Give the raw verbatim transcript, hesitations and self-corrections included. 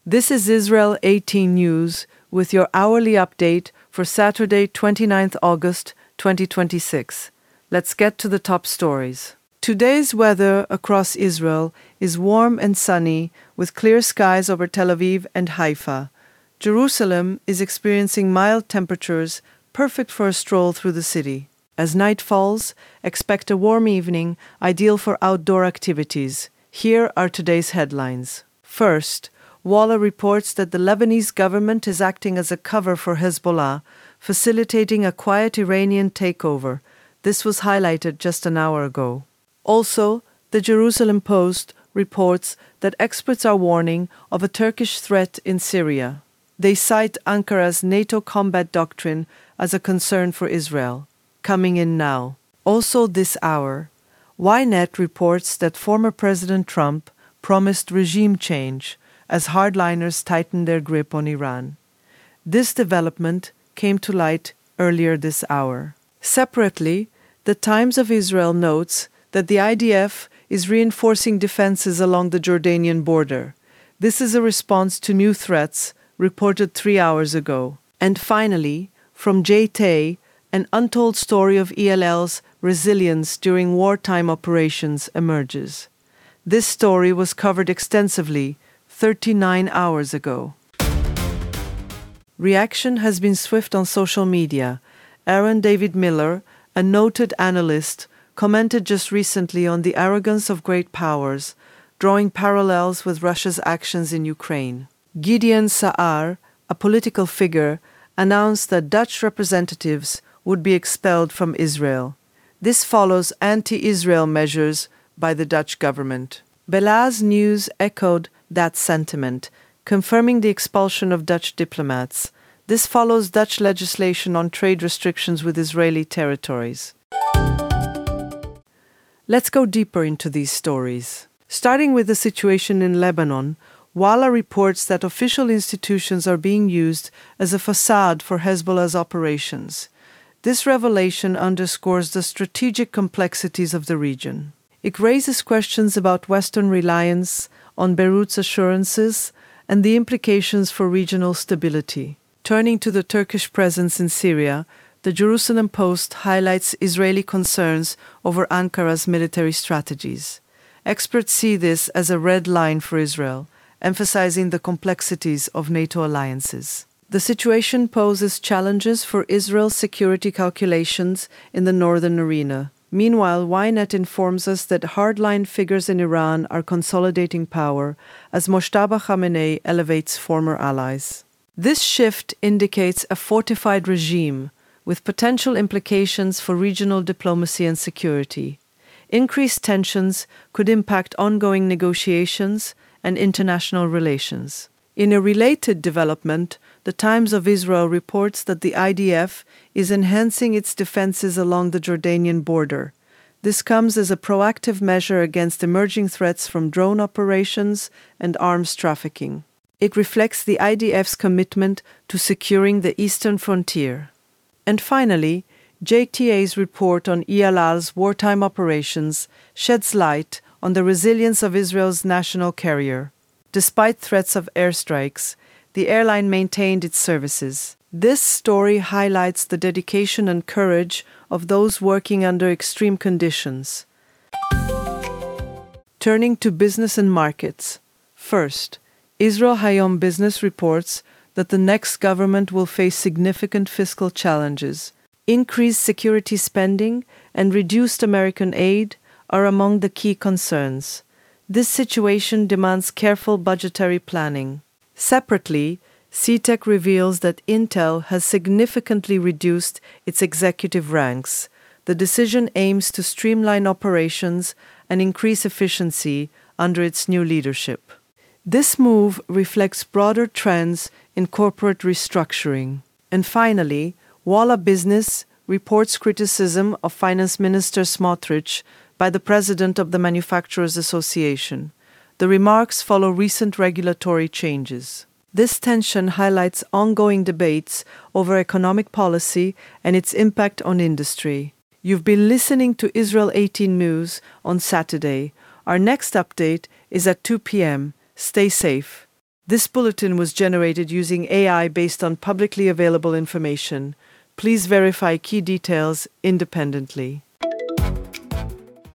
This is Israel eighteen News with your hourly update for Saturday, twenty-ninth of August, twenty twenty-six. Let's get to the top stories. Today's weather across Israel is warm and sunny with clear skies over Tel Aviv and Haifa. Jerusalem is experiencing mild temperatures, perfect for a stroll through the city. As night falls, expect a warm evening, ideal for outdoor activities. Here are today's headlines. First, Walla reports that the Lebanese government is acting as a cover for Hezbollah, facilitating a quiet Iranian takeover. This was highlighted just an hour ago. Also, the Jerusalem Post reports that experts are warning of a Turkish threat in Syria. They cite Ankara's NATO combat doctrine as a concern for Israel. Coming in now. Also this hour, Ynet reports that former President Trump promised regime change as hardliners tighten their grip on Iran. This development came to light earlier this hour. Separately, the Times of Israel notes that the I D F is reinforcing defenses along the Jordanian border. This is a response to new threats reported three hours ago. And finally, from J T A, an untold story of E L L's resilience during wartime operations emerges. This story was covered extensively thirty-nine hours ago. Reaction has been swift on social media. Aaron David Miller, a noted analyst, commented just recently on the arrogance of great powers, drawing parallels with Russia's actions in Ukraine. Gideon Sa'ar, a political figure, announced that Dutch representatives would be expelled from Israel. This follows anti-Israel measures by the Dutch government. Belaz News echoed that sentiment, confirming the expulsion of Dutch diplomats. This follows Dutch legislation on trade restrictions with Israeli territories. Let's go deeper into these stories. Starting with the situation in Lebanon, Walla reports that official institutions are being used as a facade for Hezbollah's operations. This revelation underscores the strategic complexities of the region. It raises questions about Western reliance on Beirut's assurances and the implications for regional stability. Turning to the Turkish presence in Syria, the Jerusalem Post highlights Israeli concerns over Ankara's military strategies. Experts see this as a red line for Israel, emphasizing the complexities of NATO alliances. The situation poses challenges for Israel's security calculations in the northern arena. Meanwhile, Ynet informs us that hardline figures in Iran are consolidating power as Mojtaba Khamenei elevates former allies. This shift indicates a fortified regime with potential implications for regional diplomacy and security. Increased tensions could impact ongoing negotiations and international relations. In a related development, the Times of Israel reports that the I D F is enhancing its defenses along the Jordanian border. This comes as a proactive measure against emerging threats from drone operations and arms trafficking. It reflects the I D F's commitment to securing the eastern frontier. And finally, J T A's report on E L L's wartime operations sheds light on the resilience of Israel's national carrier. Despite threats of airstrikes, the airline maintained its services. This story highlights the dedication and courage of those working under extreme conditions. Turning to business and markets. First, Israel Hayom Business reports that the next government will face significant fiscal challenges. Increased security spending and reduced American aid are among the key concerns. This situation demands careful budgetary planning. Separately, C TEC reveals that Intel has significantly reduced its executive ranks. The decision aims to streamline operations and increase efficiency under its new leadership. This move reflects broader trends in corporate restructuring. And finally, Walla Business reports criticism of Finance Minister Smotrich by the president of the Manufacturers Association. The remarks follow recent regulatory changes. This tension highlights ongoing debates over economic policy and its impact on industry. You've been listening to Israel eighteen News on Saturday. Our next update is at two p.m. Stay safe. This bulletin was generated using A I based on publicly available information. Please verify key details independently.